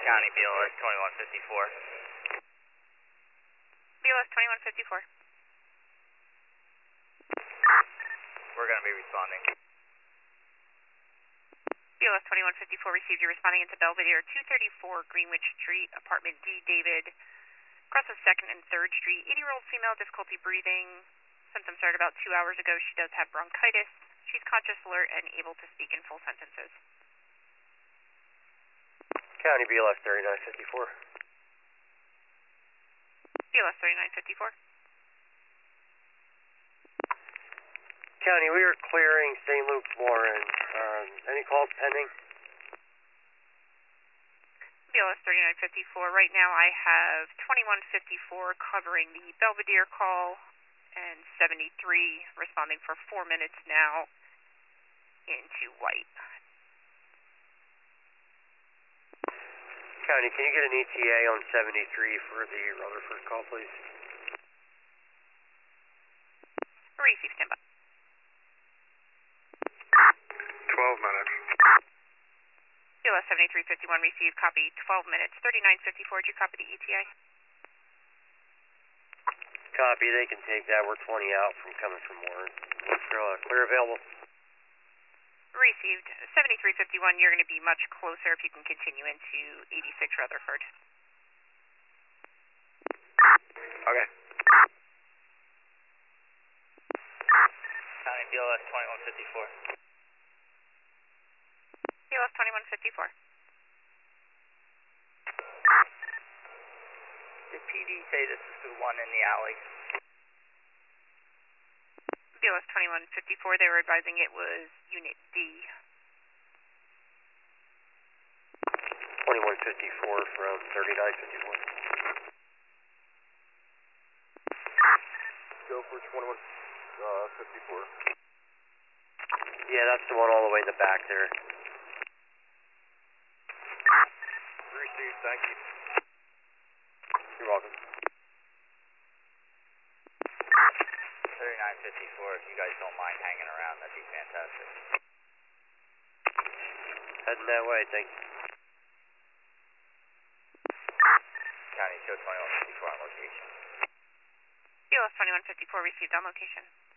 County BLS 2154. BLS 2154. We're going to be responding. BLS 2154 received. You're responding into Belvedere, 234 Greenwich Street, apartment D, David. Crosses 2nd and 3rd Street. 80-year-old female, difficulty breathing. Symptoms started about 2 hours ago. She does have bronchitis. She's conscious, alert, and able to speak in full sentences. County BLS 3954. BLS 3954. County, we are clearing St. Luke's Warren. Any calls pending? BLS 3954. Right now I have 2154 covering the Belvedere call and 73 responding for 4 minutes now into White. County, can you get an ETA on 73 for the Rutherford call, please? Receive, stand by. 12 minutes. BLS 7351 received, copy 12 minutes. 3954, did you copy the ETA? Copy, they can take that. We're 20 out from coming from Warren. Clear available. Received. 7351, you're going to be much closer if you can continue into 86 Rutherford. Okay. County BLS 2154. BLS 2154. Did PD say this is the one in the alley? BLS 2154, they were advising it was Unit D. 2154 from 3954. Go for 2154. Yeah, that's the one all the way in the back there. Received, thank you. You're welcome. 3954, if you guys don't mind hanging around, that'd be fantastic. Heading that way, thank you. County show 2154 on location. BLS 2154 received on location.